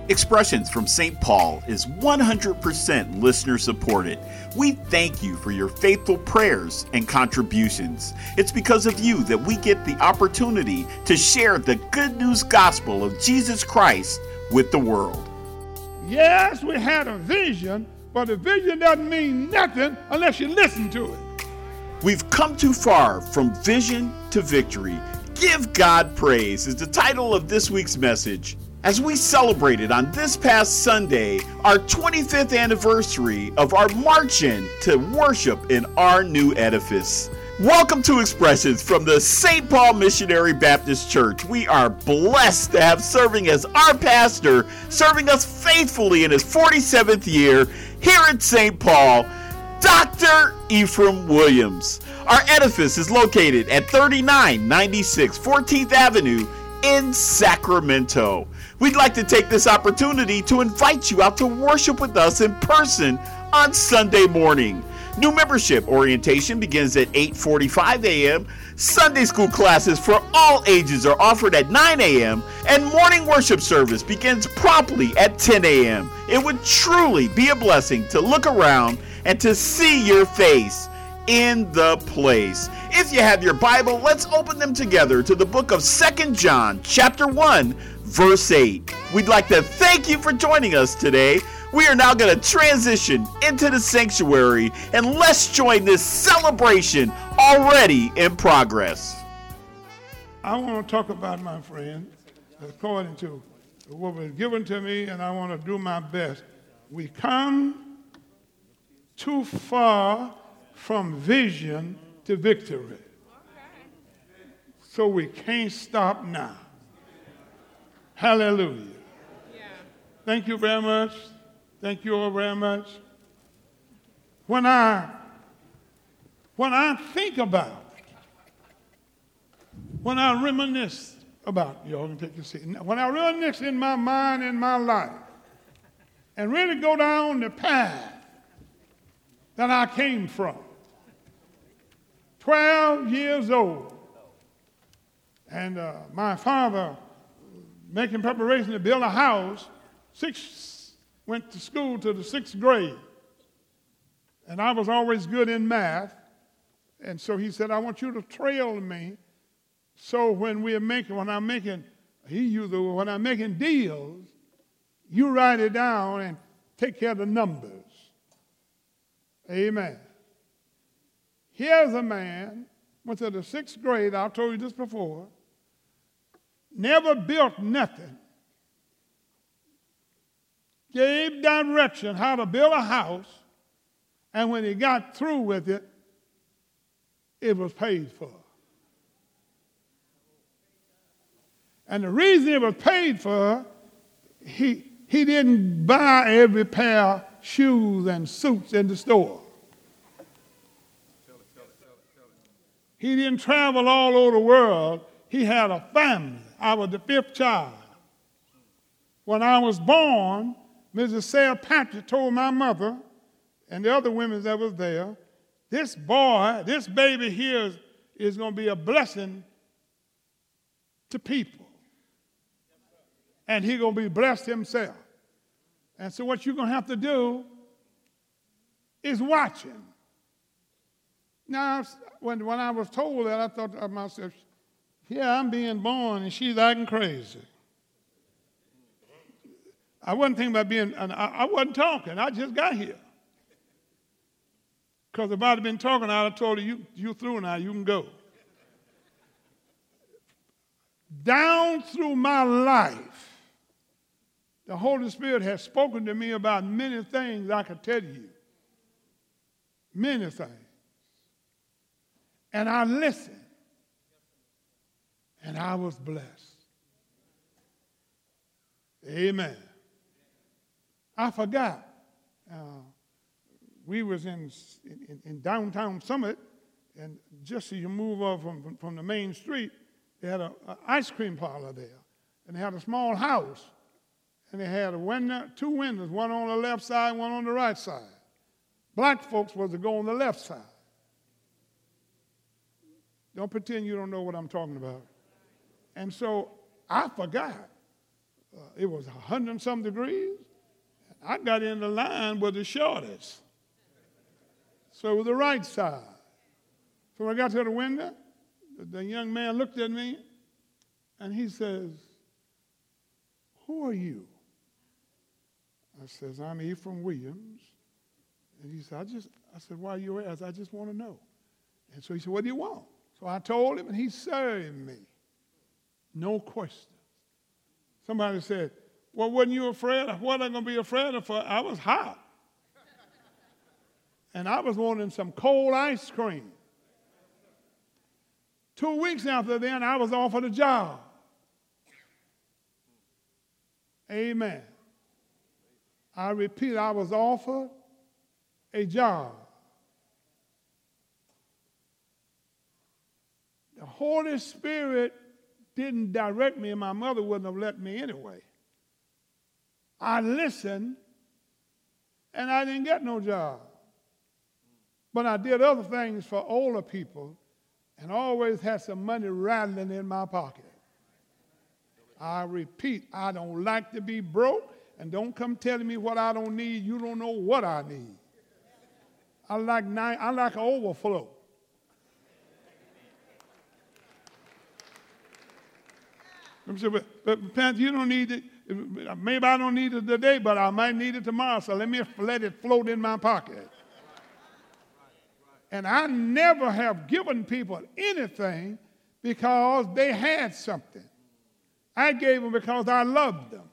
Expressions from St. Paul is 100% listener supported. We thank you for your faithful prayers and contributions. It's because of you that we get the opportunity to share the good news gospel of Jesus Christ with the world. Yes, we had a vision, but a vision doesn't mean nothing unless you listen to it. We've come too far from vision to victory. Give God praise is the title of this week's message. As we celebrated on this past Sunday, our 25th anniversary of our march in to worship in our new edifice. Welcome to Expressions from the St. Paul Missionary Baptist Church. We are blessed to have serving as our pastor, serving us faithfully in his 47th year here at St. Paul, Dr. Ephraim Williams. Our edifice is located at 3996 14th Avenue in Sacramento. We'd like to take this opportunity to invite you out to worship with us in person on Sunday morning. New membership orientation begins at 8:45 a.m. Sunday school classes for all ages are offered at 9 a.m. and morning worship service begins promptly at 10 a.m. It would truly be a blessing to look around and to see your face in the place. If you have your Bible, let's open them together to the book of 2 John, chapter 1, verse 8. We'd like to thank you for joining us today. We are now going to transition into the sanctuary, and let's join this celebration already in progress. I want to talk about, my friend, according to what was given to me, and I want to do my best. We come too far from vision to victory. So we can't stop now. Hallelujah. Yeah. Thank you very much. Thank you all very much. When I think about, when I reminisce about, y'all can take your seat. When I reminisce in my mind, in my life, and really go down the path that I came from, 12 years old, and my father making preparation to build a house, went to school to the 6th grade. And I was always good in math. And so he said, I want you to trail me. So when I'm making deals, you write it down and take care of the numbers. Amen. Here's a man, went to the 6th grade, I told you this before, never built nothing, gave direction how to build a house, and when he got through with it, it was paid for. And the reason it was paid for, he didn't buy every pair of shoes and suits in the store. He didn't travel all over the world. He had a family. I was the 5th child. When I was born, Mrs. Sarah Patrick told my mother and the other women that was there, this baby here is going to be a blessing to people. And he's going to be blessed himself. And so what you're going to have to do is watch him. Now, when I was told that, I thought to myself, yeah, I'm being born and she's acting crazy. I wasn't thinking about I wasn't talking. I just got here. Because if I'd have been talking, I'd have told her, you through now, you can go. Down through my life, the Holy Spirit has spoken to me about many things I could tell you. Many things. And I listened. And I was blessed. Amen. I forgot. We was in downtown Summit, and just as you move off from the main street, they had an ice cream parlor there. And they had a small house. And they had two windows, one on the left side, one on the right side. Black folks was to go on the left side. Don't pretend you don't know what I'm talking about. And so I forgot it was 100 and some degrees. I got in the line with the shortest. So it was the right side. So when I got to the window, the young man looked at me and he says, "Who are you?" I says, "I'm Ephraim Williams." And he said, I said, "Why are you here?" I said, "I just want to know." And so he said, "What do you want?" So I told him, and he served me. No questions. Somebody said, "Well, wasn't you afraid of what I'm going to be afraid of?" I was hot. And I was wanting some cold ice cream. 2 weeks after then, I was offered a job. Amen. I repeat, I was offered a job. The Holy Spirit didn't direct me, and my mother wouldn't have let me anyway. I listened, and I didn't get no job. But I did other things for older people and always had some money rattling in my pocket. I repeat, I don't like to be broke, and don't come telling me what I don't need. You don't know what I need. I like an overflow. But Pants, you don't need it. Maybe I don't need it today, but I might need it tomorrow, so let me let it float in my pocket. And I never have given people anything because they had something. I gave them because I loved them.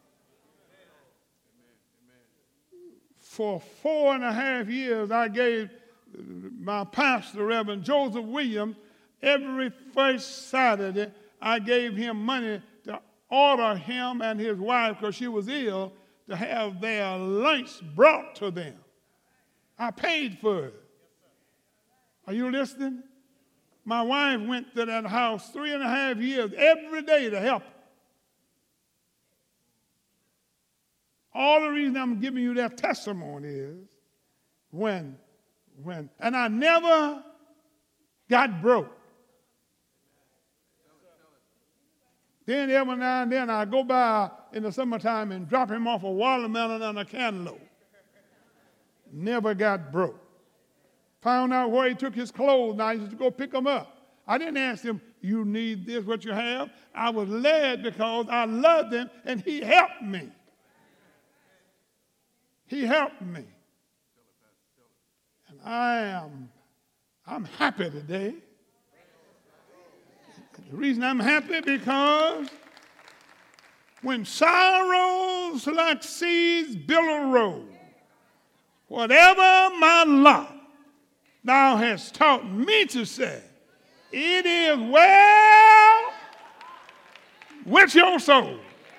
For 4.5 years, I gave my pastor, Reverend Joseph Williams, every first Saturday, I gave him money to order him and his wife, because she was ill, to have their lunch brought to them. I paid for it. Are you listening? My wife went to that house 3.5 years every day to help. All the reason I'm giving you that testimony is when, and I never got broke. Then every now and then I go by in the summertime and drop him off a watermelon and a cantaloupe. Never got broke. Found out where he took his clothes, and I used to go pick them up. I didn't ask him, "You need this, what you have?" I was led because I loved him, and he helped me. He helped me. And I'm happy today. The reason I'm happy because when sorrows like seas billow, whatever my lot, thou hast taught me to say, it is well with your soul.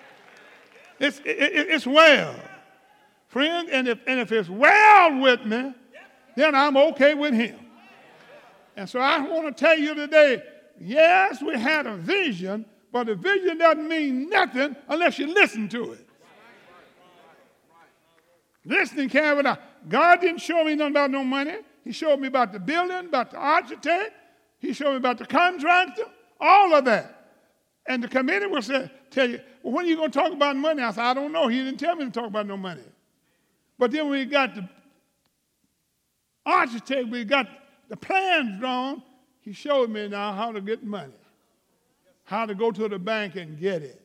It's well. Friend, and if it's well with me, then I'm okay with him. And so I want to tell you today, yes, we had a vision, but the vision doesn't mean nothing unless you listen to it. Listening carried out. God didn't show me nothing about no money. He showed me about the building, about the architect. He showed me about the contractor, all of that. And the committee will tell you, "Well, when are you going to talk about money?" I said, "I don't know. He didn't tell me to talk about no money." But then when we got the architect, we got the plans drawn, he showed me now how to get money, how to go to the bank and get it.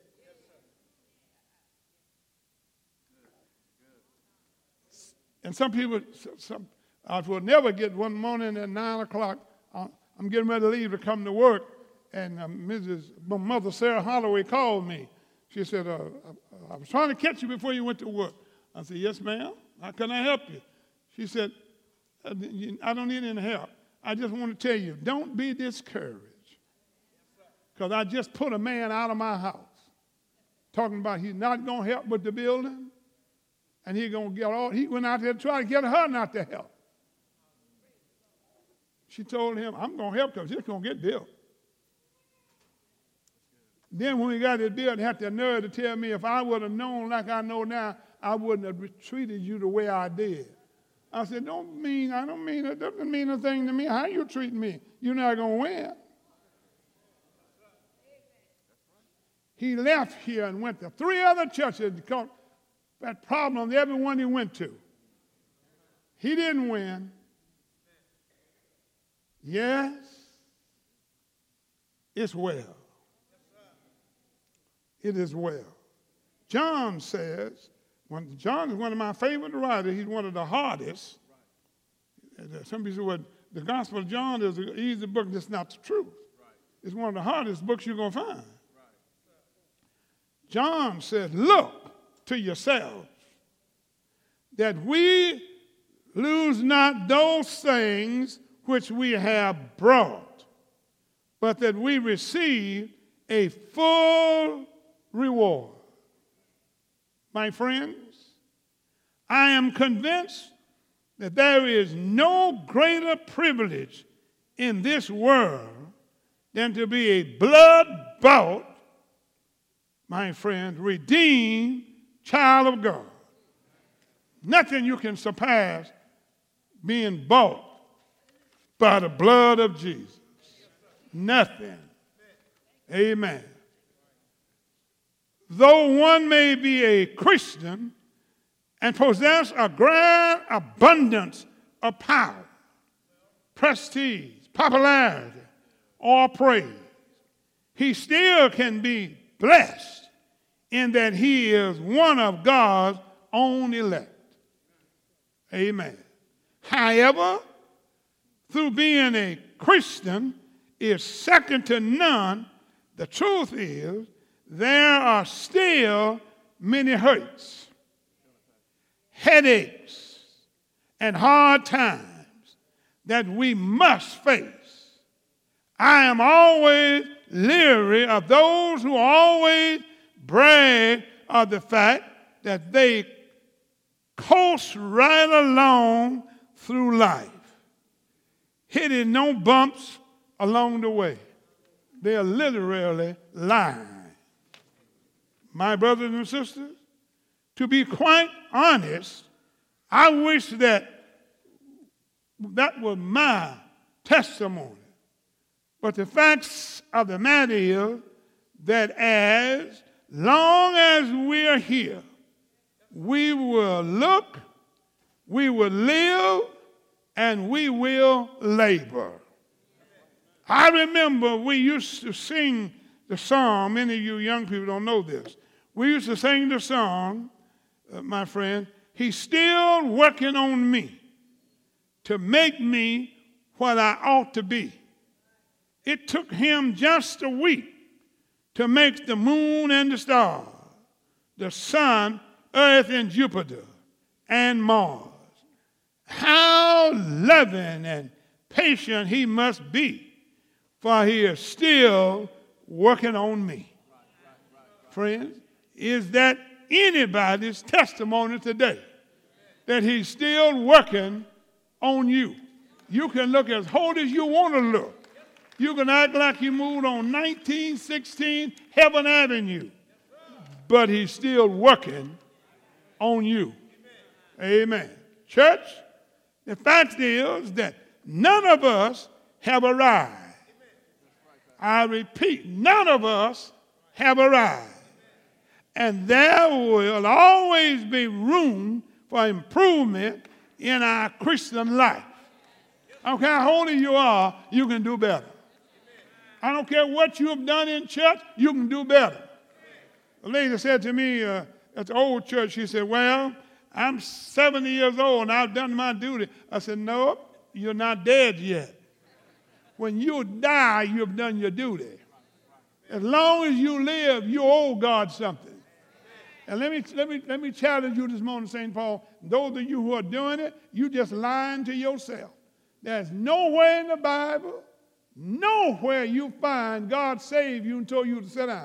And some people, I will never get one morning at 9 o'clock, I'm getting ready to leave to come to work, and my mother, Sarah Holloway, called me. She said, "I was trying to catch you before you went to work." I said, "Yes, ma'am. How can I help you?" She said, "I don't need any help. I just want to tell you, don't be discouraged. Because I just put a man out of my house talking about he's not going to help with the building, and he went out there to try to get her not to help. She told him, "I'm going to help because it's going to get built." Then when we got it built, he had the nerve to tell me, "If I would have known like I know now, I wouldn't have treated you the way I did." I said, I don't mean it. Doesn't mean a thing to me. How you treat me? You're not going to win. he left here and went to 3 other churches because that problem on every one he went to. He didn't win. Yes, it's well. It is well. John says, John is one of my favorite writers. He's one of the hardest. Some people say, well, the Gospel of John is an easy book. That's not the truth. It's one of the hardest books you're going to find. John says, look to yourselves that we lose not those things which we have brought, but that we receive a full reward. My friends, I am convinced that there is no greater privilege in this world than to be a blood-bought, my friend, redeemed child of God. Nothing you can surpass being bought by the blood of Jesus. Nothing. Amen. Though one may be a Christian and possess a grand abundance of power, prestige, popularity, or praise, he still can be blessed in that he is one of God's own elect. Amen. However, through being a Christian is second to none, the truth is there are still many hurts, headaches, and hard times that we must face. I am always leery of those who always brag of the fact that they coast right along through life, hitting no bumps along the way. They are literally lying. My brothers and sisters, to be quite honest, I wish that was my testimony. But the facts of the matter is that as long as we are here, we will look, we will live, and we will labor. I remember we used to sing the song. Many of you young people don't know this. We used to sing the song, my friend, he's still working on me to make me what I ought to be. It took him just a week to make the moon and the stars, the sun, earth, and Jupiter, and Mars. How loving and patient he must be, for he is still working on me. Friends, is that anybody's testimony today? That he's still working on you. You can look as old as you want to look. You can act like you moved on 1916 Heaven Avenue, but he's still working on you. Amen. Church, the fact is that none of us have arrived. I repeat, none of us have arrived. And there will always be room for improvement in our Christian life. I don't care how old you are, you can do better. I don't care what you have done in church, you can do better. A lady said to me at the old church, she said, well, I'm 70 years old and I've done my duty. I said, no, you're not dead yet. When you die, you've done your duty. As long as you live, you owe God something. And let me challenge you this morning, St. Paul. Those of you who are doing it, you just lying to yourself. There's nowhere in the Bible, nowhere you find God saved you and told you to sit down.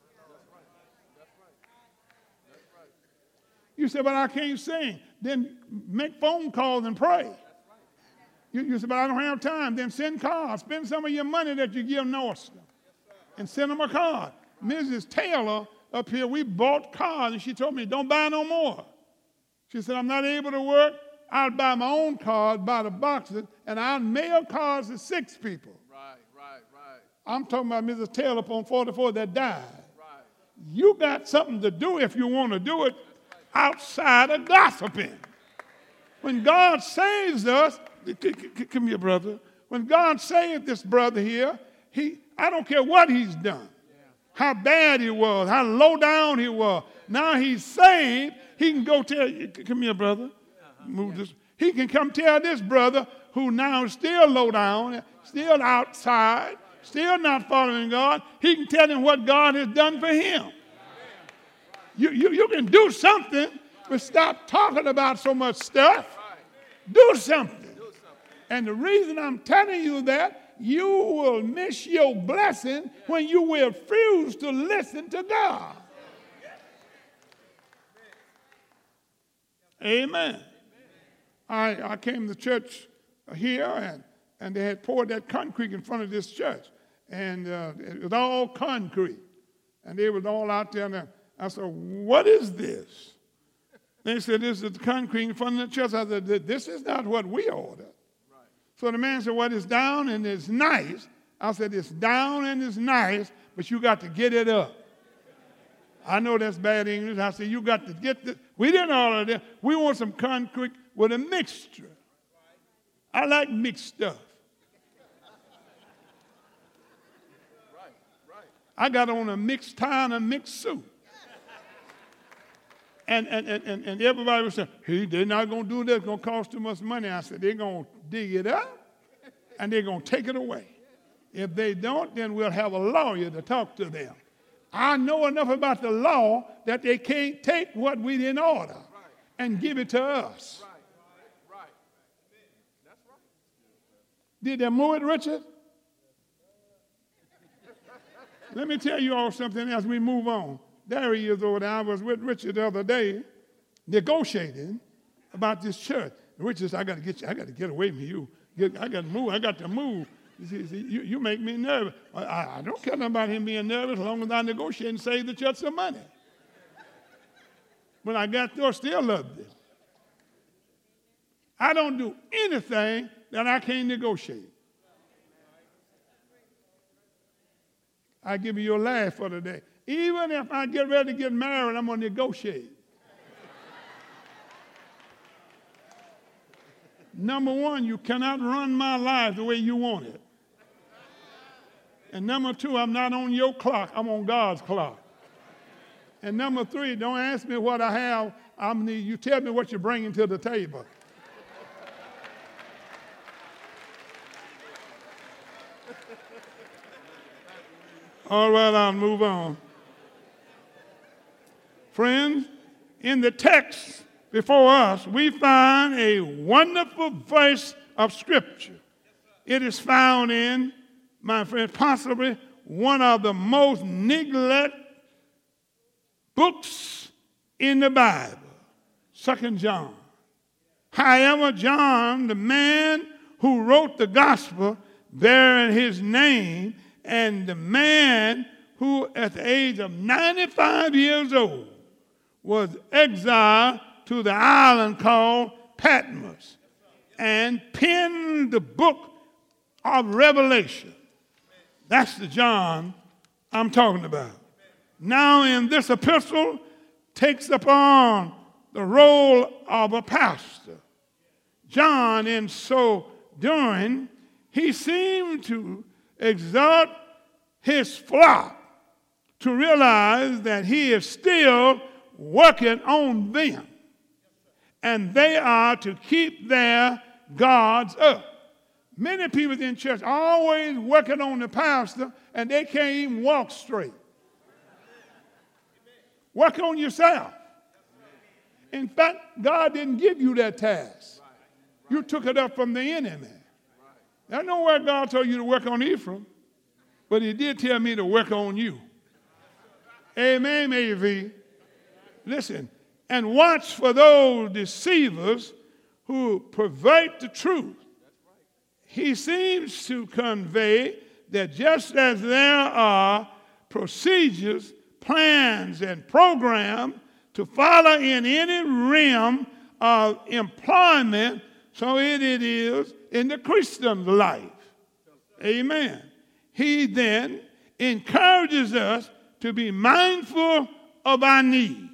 You say, but I can't sing. Then make phone calls and pray. You say, but I don't have time. Then send cards. Spend some of your money that you give Nordstrom and send them a card. Mrs. Taylor up here, we bought cards, and she told me, don't buy no more. She said, I'm not able to work. I'll buy my own card, buy the boxes, and I'll mail cards to 6 people. Right. I'm talking about Mrs. Taylor up on 44 that died. Right. You got something to do if you want to do it outside of gossiping. When God saves us, come here, brother. When God saved this brother here, I don't care what he's done, how bad he was, how low down he was. Now he's saved. He can go tell you, come here, brother. Move this. He can come tell this brother who now is still low down, still outside, still not following God. He can tell him what God has done for him. You can do something, but stop talking about so much stuff. Do something. And the reason I'm telling you that, you will miss your blessing when you refuse to listen to God. Amen. I came to church here, and they had poured that concrete in front of this church. And it was all concrete. And they was all out there. And I said, what is this? They said, this is the concrete in front of the church. I said, this is not what we ordered. Right. So the man said, well, it's down and it's nice. I said, it's down and it's nice, but you got to get it up. I know that's bad English. I said, you got to get this. We didn't order that. We want some concrete with a mixture. I like mixed stuff. I got on a mixed tie and a mixed suit. And everybody was saying, hey, they're not going to do this. It's going to cost too much money. I said, they're going to dig it up and they're going to take it away. If they don't, then we'll have a lawyer to talk to them. I know enough about the law that they can't take what we didn't order and give it to us. Right. That's right. Did they move it, Richard? Let me tell you all something as we move on. There he is over there. I was with Richard the other day negotiating about this church. Richard said, I got to get away from you. I got to move. You make me nervous. I don't care about him being nervous as long as I negotiate and save the church some money. When I got there, I still loved it. I don't do anything that I can't negotiate. I give you your laugh for today. Even if I get ready to get married, I'm going to negotiate. Number one, you cannot run my life the way you want it. And number two, I'm not on your clock. I'm on God's clock. And number three, don't ask me what I have. You tell me what you're bringing to the table. All right, I'll move on. Friends, in the text before us, we find a wonderful verse of Scripture. It is found in, my friend, possibly one of the most neglected books in the Bible, 2 John. However, John, the man who wrote the gospel bearing his name, and the man who at the age of 95 years old was exiled to the island called Patmos and penned the book of Revelation. That's the John I'm talking about. Now in this epistle takes upon the role of a pastor. John, in so doing, he seemed to exhort his flock to realize that he is still working on them, and they are to keep their guards up. Many people in church are always working on the pastor, and they can't even walk straight. Work on yourself. In fact, God didn't give you that task. You took it up from the enemy. I know where God told you to work on Ephraim, but he did tell me to work on you. Amen, AV. Listen, and watch for those deceivers who pervert the truth. He seems to convey that just as there are procedures, plans, and programs to follow in any realm of employment, so it is in the Christian life. Amen. He then encourages us to be mindful of our need.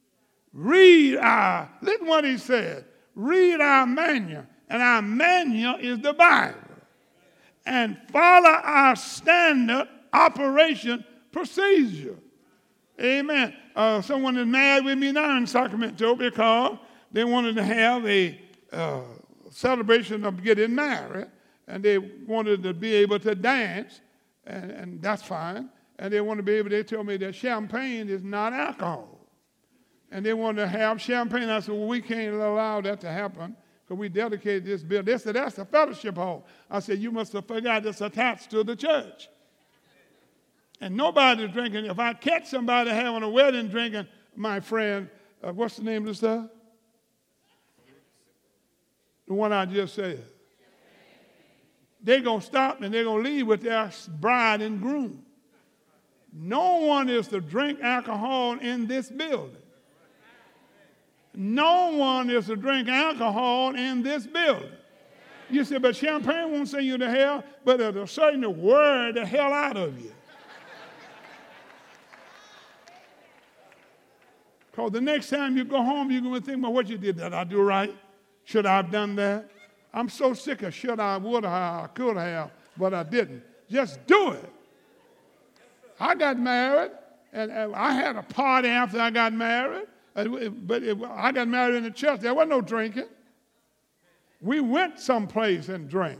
Listen what he said. Read our manual, and our manual is the Bible. And follow our standard operation procedure. Amen. Someone is mad with me now in Sacramento because they wanted to have a celebration of getting married, and they wanted to be able to dance, and that's fine. And they told me that champagne is not alcohol. And they wanted to have champagne. I said, well, we can't allow that to happen because we dedicated this building. They said, that's a fellowship hall. I said, you must have forgot it's attached to the church. And nobody's drinking. If I catch somebody having a wedding drinking, my friend, what's the name of the stuff? The one I just said. They're going to stop and they're going to leave with their bride and groom. No one is to drink alcohol in this building. No one is to drink alcohol in this building. You say, but champagne won't send you to hell, but it'll certainly wear the hell out of you. Because the next time you go home, you're going to think about what you did. Did I do right? Should I have done that? I'm so sick of should I, would I could have, but I didn't. Just do it. I got married, and I had a party after I got married, but I got married in the church. There wasn't no drinking. We went someplace and drank.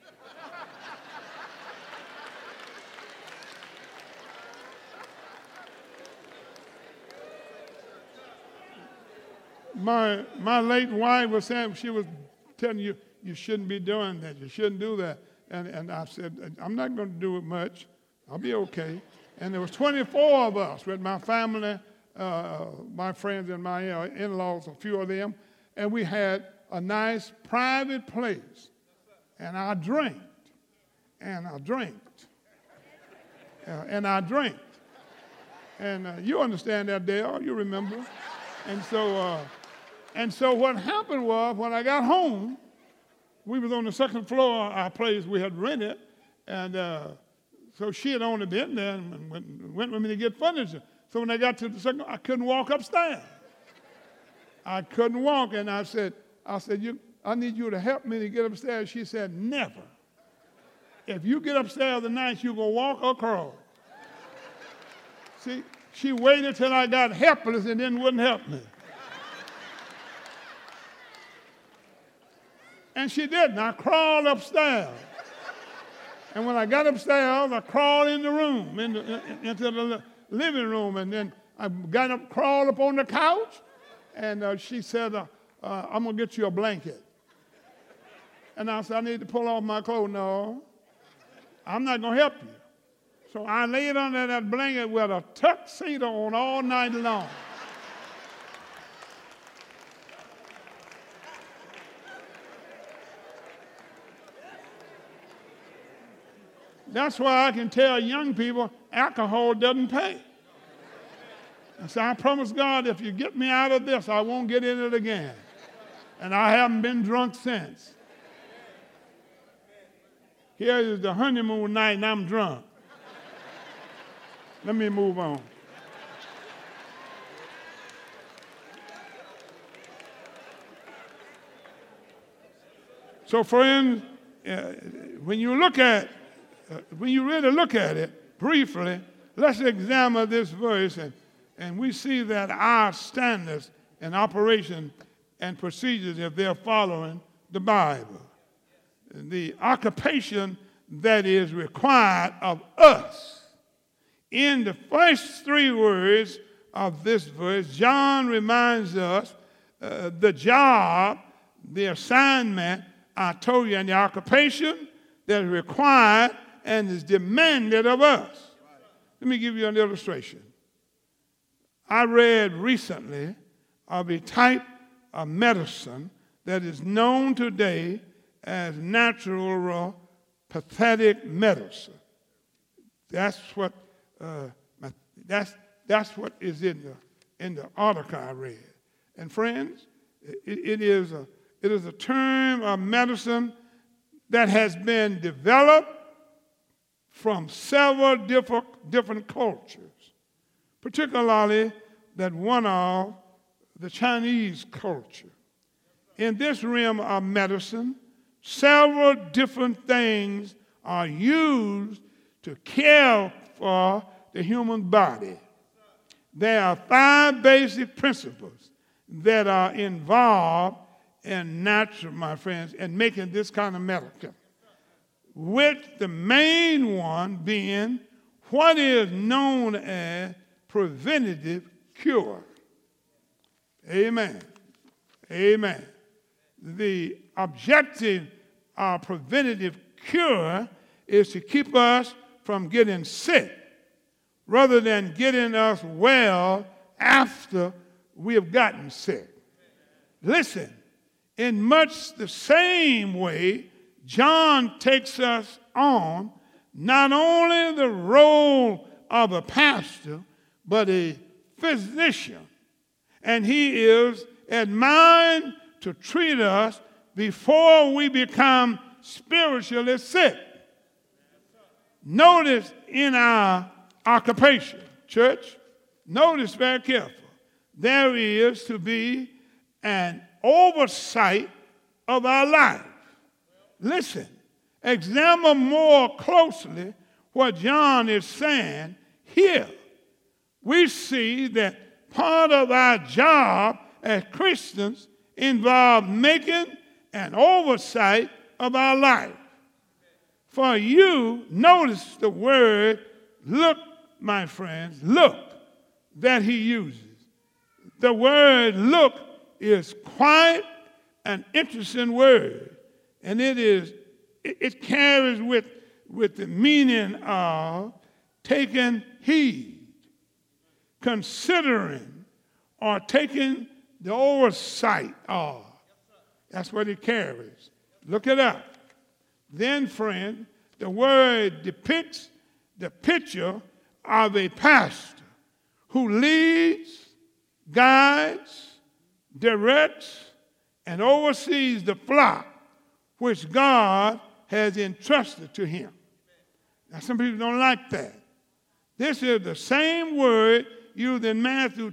My late wife was saying, she was telling you, you shouldn't be doing that. You shouldn't do that. And I said, I'm not going to do it much. I'll be okay. And there was 24 of us with my family, my friends and my in-laws, a few of them. And we had a nice private place. And I drank. And I drank. And I drank. And you understand that, Dale. You remember. And so what happened was, when I got home, we was on the second floor of our place we had rented, and so she had only been there and went with me to get furniture. So when I got to the second, I couldn't walk upstairs. I couldn't walk, and I said, I need you to help me to get upstairs. She said, never. If you get upstairs tonight, you gonna walk or crawl. See, she waited till I got helpless and then wouldn't help me. And she didn't. I crawled upstairs. And when I got upstairs, I crawled in the room, into the living room. And then I got up, crawled up on the couch. And she said, I'm going to get you a blanket. And I said, I need to pull off my clothes. No, I'm not going to help you. So I laid under that blanket with a tuxedo on all night long. That's why I can tell young people alcohol doesn't pay. And so I promise God, if you get me out of this, I won't get in it again. And I haven't been drunk since. Here is the honeymoon night and I'm drunk. Let me move on. So friends, when you really look at it briefly, let's examine this verse, and we see that our standards and operation and procedures, if they're following the Bible, the occupation that is required of us. In the first three words of this verse, John reminds us the job, the assignment, I told you, and the occupation that is required and is demanded of us. Let me give you an illustration. I read recently of a type of medicine that is known today as natural pathetic medicine. That's what is in the article I read. And friends, it is a term of medicine that has been developed from several different cultures. particularly that one of the Chinese culture. In this realm of medicine, several different things are used to care for the human body. There are 5 basic principles that are involved in natural, my friends, in making this kind of medicine, with the main one being what is known as preventative cure. Amen. Amen. The objective of preventative cure is to keep us from getting sick rather than getting us well after we have gotten sick. Listen, in much the same way, John takes us on not only the role of a pastor, but a physician. And he is admired to treat us before we become spiritually sick. Notice in our occupation, church, notice very careful, there is to be an oversight of our life. Listen, examine more closely what John is saying here. We see that part of our job as Christians involves making an oversight of our life. For you, notice the word look, my friends, look, that he uses. The word look is quite an interesting word, and it carries with the meaning of taking heed, considering, or taking the oversight of. That's what it carries. Look it up. Then, friend, the word depicts the picture of a pastor who leads, guides, directs, and oversees the flock which God has entrusted to him. Now, some people don't like that. This is the same word used in Matthew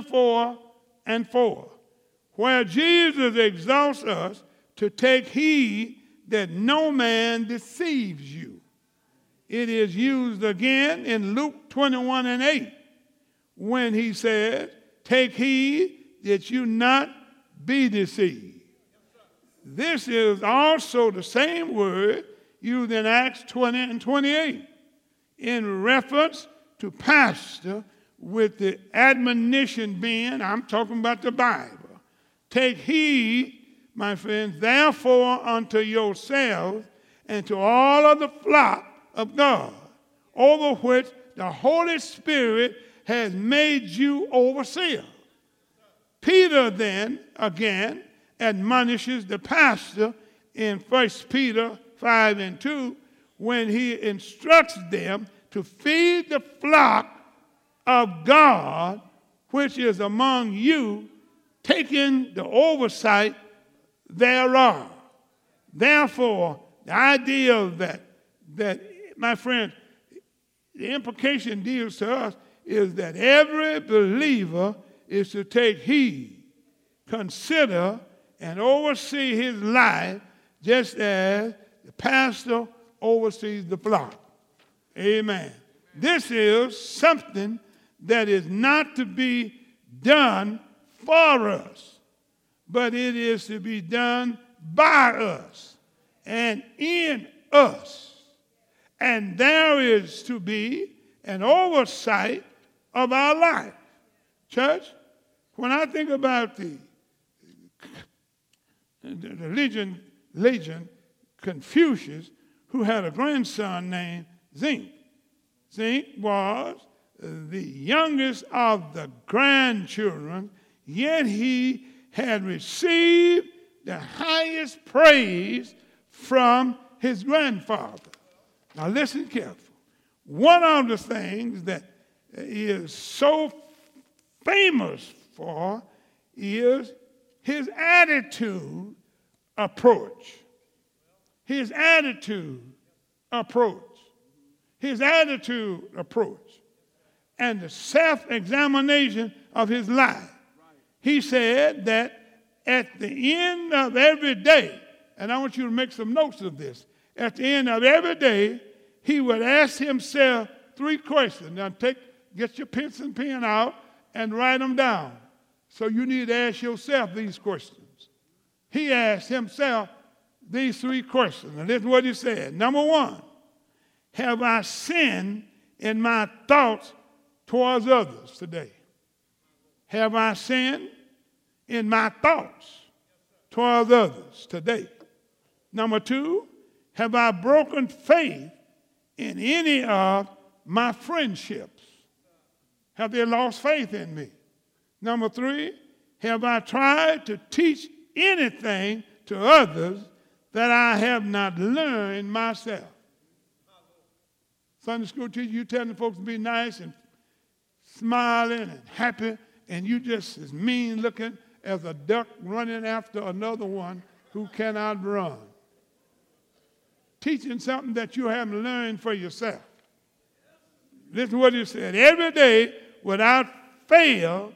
24:4, where Jesus exalts us to take heed that no man deceives you. It is used again in Luke 21:8, when he says, take heed that you not be deceived. This is also the same word used in Acts 20:28 in reference to pastor, with the admonition being, I'm talking about the Bible, take heed, my friends, therefore unto yourselves and to all of the flock of God, over which the Holy Spirit has made you overseer. Peter then, again, admonishes the pastor in 1 Peter 5:2 when he instructs them to feed the flock of God, which is among you, taking the oversight thereof. Therefore, the idea of that, my friend, the implication deals to us is that every believer is to take heed, consider, and oversee his life just as the pastor oversees the flock. Amen. This is something that is not to be done for us, but it is to be done by us and in us. And there is to be an oversight of our life. Church, when I think about the legend Confucius, who had a grandson named Zeng. Zeng was the youngest of the grandchildren, yet he had received the highest praise from his grandfather. Now listen carefully. One of the things that he is so famous for is his attitude approach. His attitude approach. His attitude approach. and the self-examination of his life. He said that at the end of every day, and I want you to make some notes of this, at the end of every day, he would ask himself 3 questions. Now get your pencil and pen out and write them down. So you need to ask yourself these questions. He asked himself these 3 questions. And this is what he said. Number 1, have I sinned in my thoughts towards others today? Have I sinned in my thoughts towards others today? Number 2, have I broken faith in any of my friendships? Have they lost faith in me? Number 3, have I tried to teach anything to others that I have not learned myself? Sunday school teacher, you telling folks to be nice and smiling and happy, and you just as mean looking as a duck running after another one who cannot run. Teaching something that you haven't learned for yourself. Listen to what he said. Every day, without fail,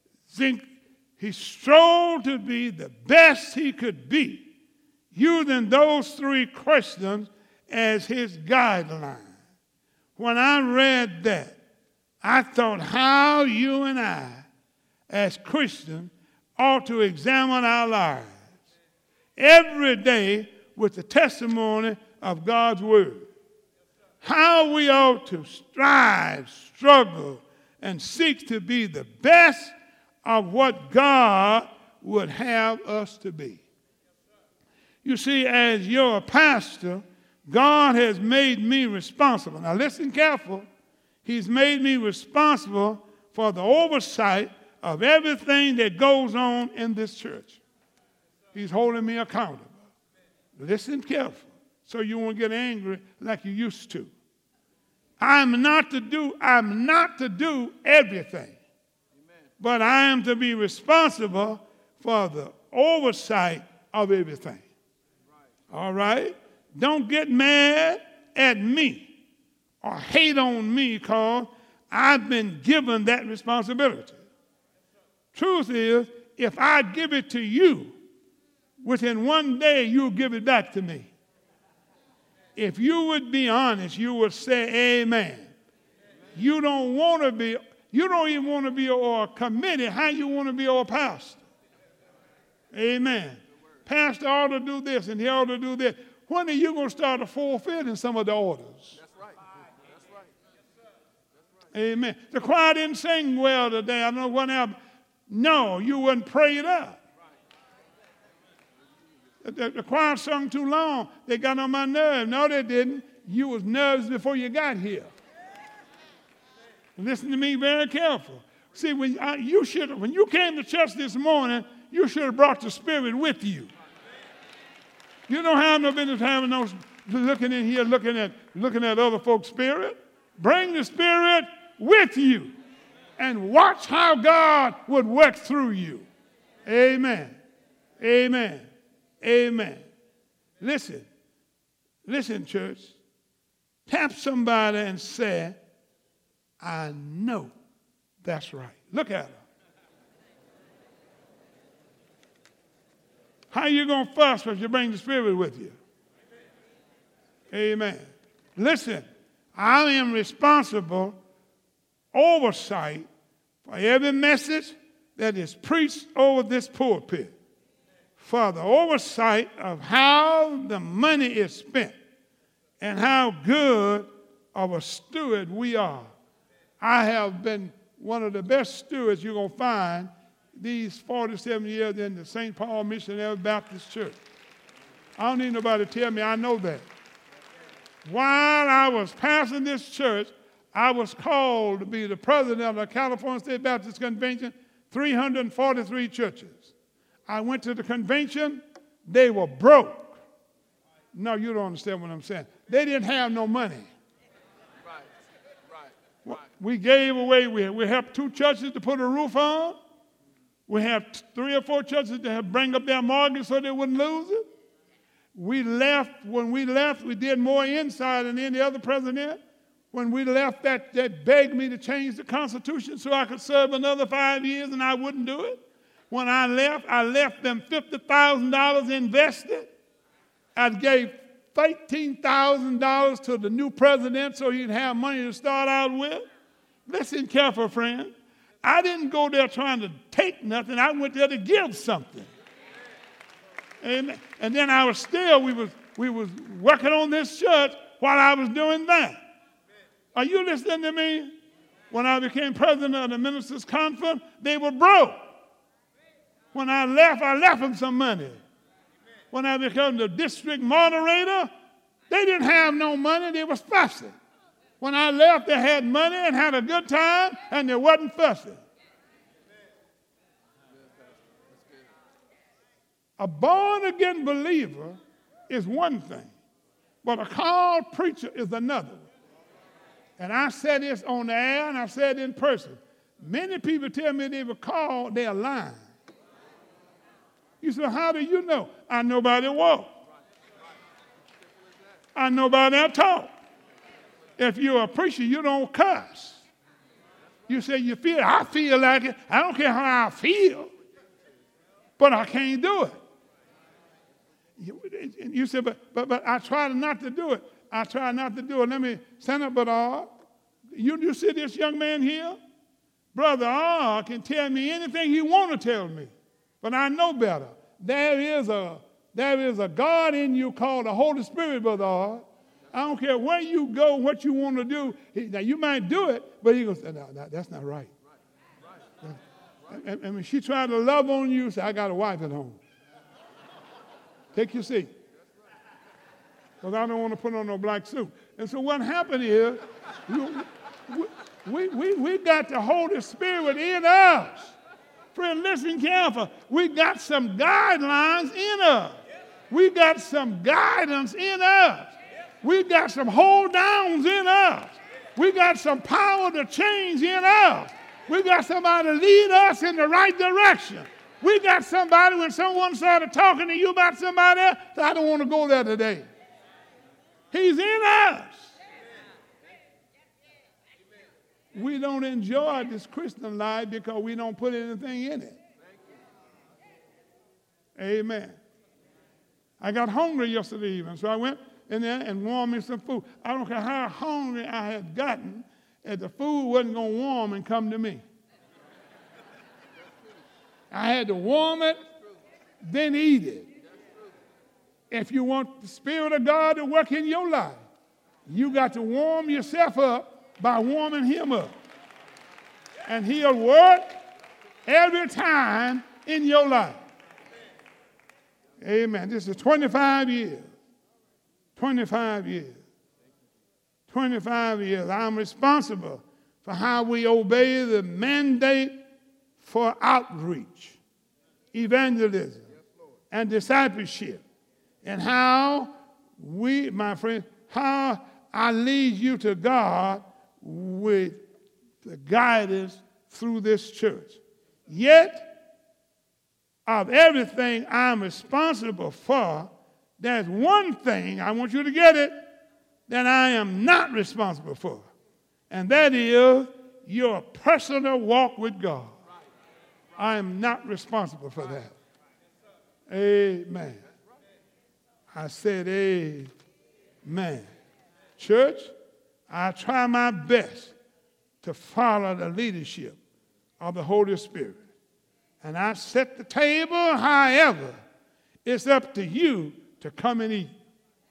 he strove to be the best he could be, using those 3 questions as his guideline. When I read that, I thought how you and I, as Christians, ought to examine our lives every day with the testimony of God's word. How we ought to strive, struggle, and seek to be the best of what God would have us to be. You see, as your pastor, God has made me responsible. Now listen careful. He's made me responsible for the oversight of everything that goes on in this church. He's holding me accountable. Listen careful so you won't get angry like you used to. I'm not to do everything. But I am to be responsible for the oversight of everything. All right? Don't get mad at me or hate on me because I've been given that responsibility. Truth is, if I give it to you, within one day you'll give it back to me. If you would be honest, you would say amen. You don't even want to be a committee. How you want to be a pastor? Amen. Pastor ought to do this and he ought to do this. When are you going to start fulfilling some of the orders? That's right. That's right. Amen. The choir didn't sing well today. I don't know what happened. No, you wasn't prayed up. The choir sung too long. They got on my nerves. No, they didn't. You was nervous before you got here. Listen to me very careful. See, when you came to church this morning, you should have brought the Spirit with you. You don't have no business having no looking in here, looking at other folks' spirit. Bring the Spirit with you and watch how God would work through you. Amen. Amen. Amen. Listen, church. Tap somebody and say, I know that's right. Look at her. How you going to fuss if you bring the Spirit with you? Amen. Listen, I am responsible oversight for every message that is preached over this pulpit, for the oversight of how the money is spent and how good of a steward we are. I have been one of the best stewards you're going to find these 47 years in the St. Paul Missionary Baptist Church. I don't need nobody to tell me, I know that. While I was pastoring this church, I was called to be the president of the California State Baptist Convention, 343 churches. I went to the convention, they were broke. No, you don't understand what I'm saying. They didn't have no money. We gave away, we helped 2 churches to put a roof on. We have 3 or 4 churches to bring up their mortgage so they wouldn't lose it. When we left, we did more inside than any other president. when we left, that begged me to change the Constitution so I could serve another 5 years, and I wouldn't do it. When I left them $50,000 invested. I gave $13,000 to the new president so he'd have money to start out with. Listen careful, friend. I didn't go there trying to take nothing. I went there to give something. Amen. And then we was working on this church while I was doing that. Are you listening to me? When I became president of the ministers' conference, they were broke. When I left them some money. When I became the district moderator, they didn't have no money. They was fussing. When I left, they had money and had a good time, and they wasn't fussing. A born-again believer is one thing, but a called preacher is another. And I said this on the air, and I said it in person. Many people tell me they were called, they're lying. You say, how do you know? I know by their walk. I know by their talk. If you're a preacher, you don't cuss. You say you feel, I feel like it. I don't care how I feel, but I can't do it. You say, but I try not to do it. I try not to do it. Let me stand up, Brother. You see this young man here? Brother R can tell me anything he want to tell me. But I know better. There is a God in you called the Holy Spirit, Brother R. I don't care where you go, what you want to do. Now, you might do it, but he goes, no, that's not right. And when she tried to love on you, say, I got a wife at home. Take your seat. Because I don't want to put on no black suit. And so what happened is, we got the Holy Spirit in us. Friend, listen careful. We got some guidelines in us. We got some guidance in us. We got some hold downs in us. We got some power to change in us. We got somebody to lead us in the right direction. We got somebody, when someone started talking to you about somebody else, I don't want to go there today. He's in us. We don't enjoy this Christian life because we don't put anything in it. Amen. I got hungry yesterday evening, so I went in there and warmed me some food. I don't care how hungry I had gotten, if the food wasn't going to warm and come to me. I had to warm it, then eat it. If you want the Spirit of God to work in your life, you got to warm yourself up by warming him up. And he'll work every time in your life. Amen. This is 25 years. 25 years. 25 years. I'm responsible for how we obey the mandate for outreach, evangelism, and discipleship. And how we, my friend, how I lead you to God with the guidance through this church. Yet, of everything I'm responsible for, there's one thing, I want you to get it, that I am not responsible for. And that is your personal walk with God. I am not responsible for that. Amen. I said amen. Church, I try my best to follow the leadership of the Holy Spirit. And I set the table, however, it's up to you to come and eat.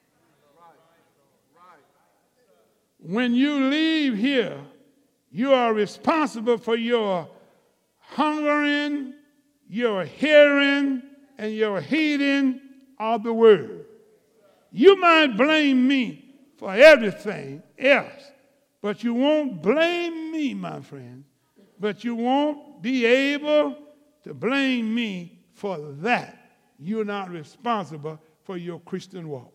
When you leave here, you are responsible for your hungering, your hearing, and your heeding of the word. You might blame me for everything else, but you won't blame me, my friend, but you won't be able to blame me for that. You're not responsible for your Christian walk.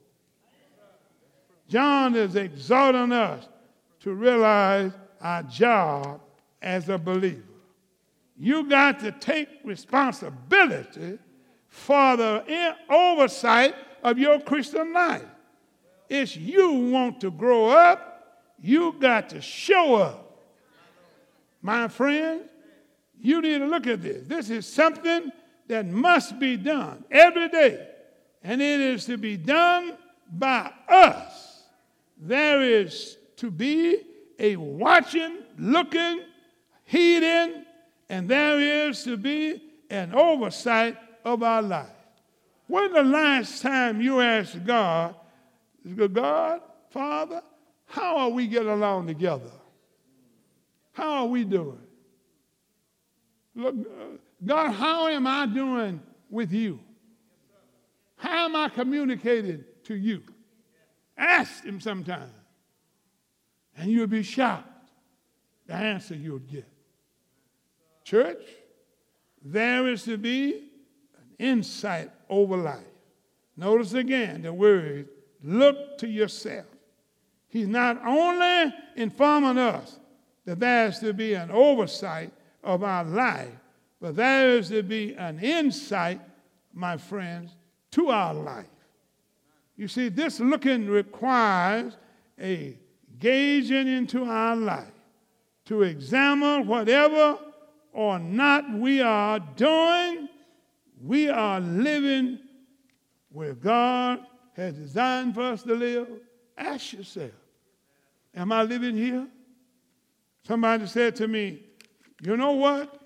John is exhorting us to realize our job as a believer. You got to take responsibility for the oversight of your Christian life. It's you want to grow up, You got to show up. My friend, you need to look at this. This is something that must be done every day. And it is to be done by us. There is to be a watching, looking, heeding, and there is to be an oversight of our life. When the last time you asked God, God, Father, how are we getting along together? How are we doing? Look, God, how am I doing with you? How am I communicating to you? Ask him sometime, and you'll be shocked the answer you'll get. Church, there is to be an insight over life. Notice again the word, look to yourself. He's not only informing us that there is to be an oversight of our life, but there is to be an insight, my friends, to our life. You see, this looking requires a gazing into our life to examine whatever or not we are doing. We are living where God has designed for us to live. Ask yourself, am I living here? Somebody said to me, you know what?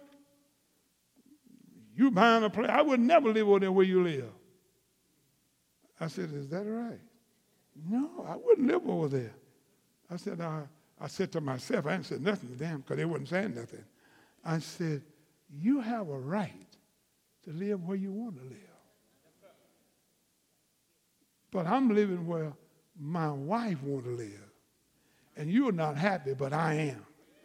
You buying a place. I would never live over there where you live. I said, is that right? No, I wouldn't live over there. I said to myself, I didn't say nothing to them because they wasn't saying nothing. I said, you have a right to live where you want to live. But I'm living where my wife wants to live. And you're not happy, but I am.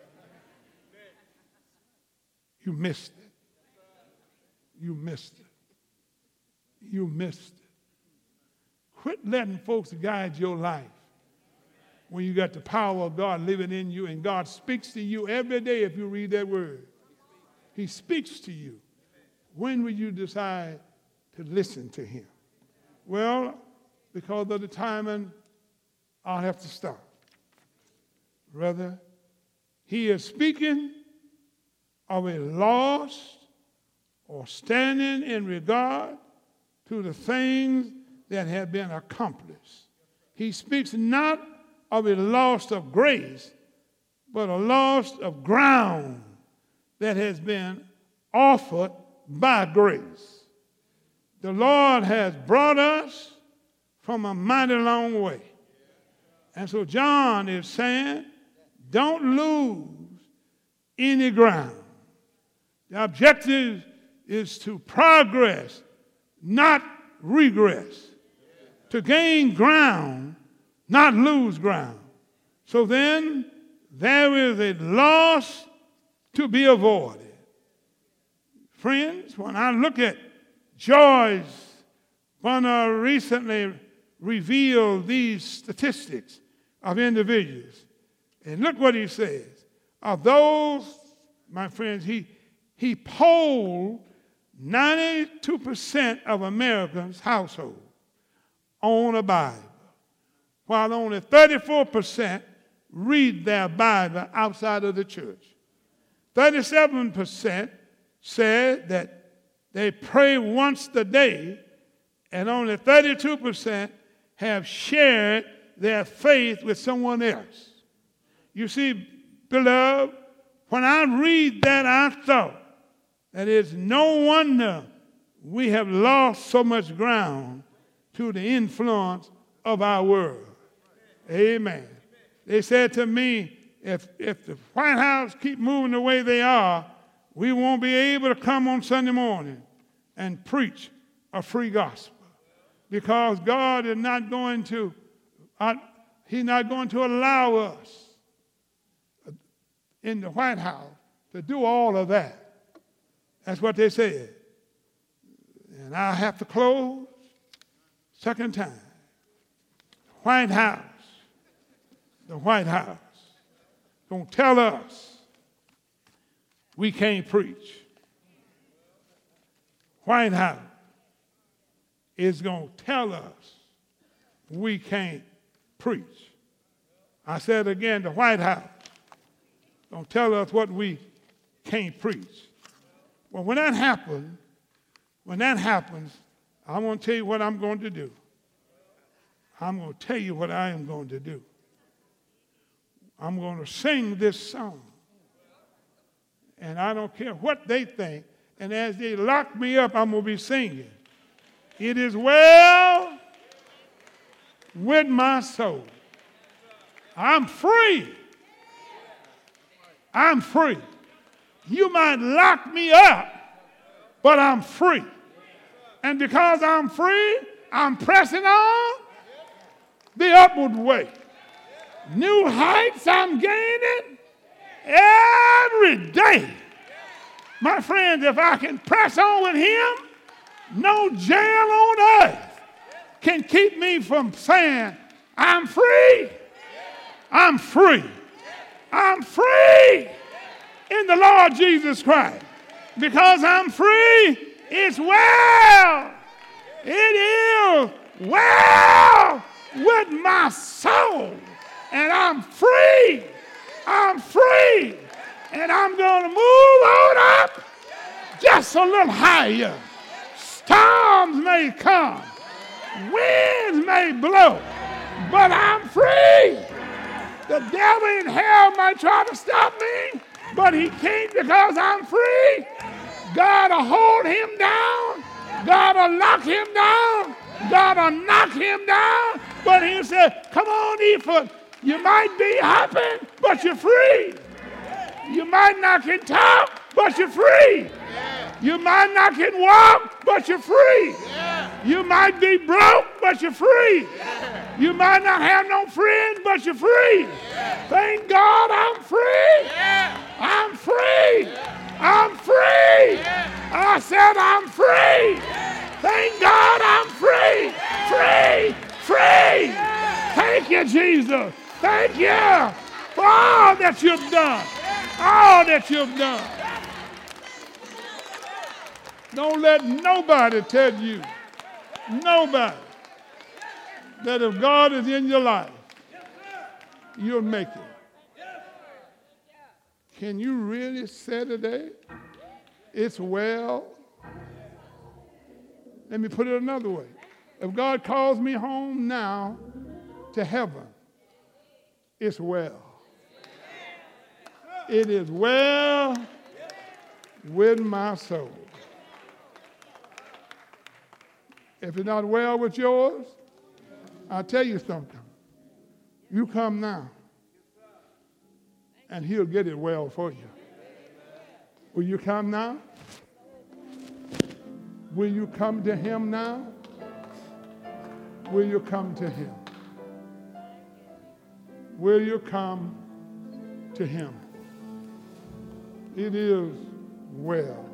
You missed it. You missed it. You missed it. Quit letting folks guide your life when you got the power of God living in you, and God speaks to you every day if you read that word. He speaks to you. When will you decide to listen to him? Well, because of the timing, I'll have to stop. Brother, he is speaking of a lost or standing in regard to the things that have been accomplished. He speaks not of a loss of grace, but a loss of ground that has been offered by grace. The Lord has brought us from a mighty long way. And so John is saying, don't lose any ground. The objective is to progress, not regress. To gain ground, not lose ground. So then, there is a loss to be avoided. Friends, when I look at Joyce Bonner recently revealed these statistics of individuals, and look what he says. Of those, my friends, he polled 92% of Americans' households own a Bible, while only 34% read their Bible outside of the church. 37% said that they pray once a day, and only 32% have shared their faith with someone else. You see, beloved, when I read that, I thought that it's no wonder we have lost so much ground to the influence of our world. Amen. They said to me, if the White House keep moving the way they are, we won't be able to come on Sunday morning and preach a free gospel, because God is not going to, he's not going to allow us in the White House to do all of that. That's what they said. And I have to close. Second time. White House. The White House gonna tell us we can't preach. White House is gonna tell us we can't preach. I said again, the White House don't tell us what we can't preach. Well, when that happens, I want to tell you what I'm going to do. I'm going to tell you what I am going to do. I'm going to sing this song. And I don't care what they think. And as they lock me up, I'm going to be singing. It is well with my soul. I'm free. I'm free. You might lock me up, but I'm free. And because I'm free, I'm pressing on the upward way. New heights I'm gaining every day. My friends, if I can press on with him, no jail on earth can keep me from saying, I'm free. I'm free. I'm free in the Lord Jesus Christ. Because I'm free, it's well. It is well with my soul. And I'm free. I'm free. And I'm going to move on up just a little higher. Storms may come. Winds may blow. But I'm free. The devil in hell might try to stop me, but he can't because I'm free. God will hold him down. God will lock him down. God will knock him down. But he'll say, come on, Ephraim. You might be hopping, but you're free. You might not can talk, but you're free. You might not can walk, but you're free. You might be broke, but you're free. You might not have no friends, but you're free. Thank God I'm free. I'm free. I'm free. I said I'm free. Thank God I'm free. Free. Free. Thank you, Jesus. Thank you for all that you've done. All that you've done. Don't let nobody tell you, nobody, that if God is in your life, you'll make it. Can you really say today, it's well? Let me put it another way. If God calls me home now to heaven, it's well. It is well with my soul. If it's not well with yours, I'll tell you something. You come now, and he'll get it well for you. Will you come now? Will you come to him now? Will you come to him? Will you come to him? It is well.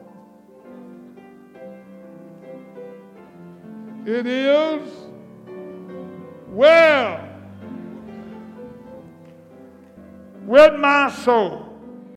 It is well with my soul.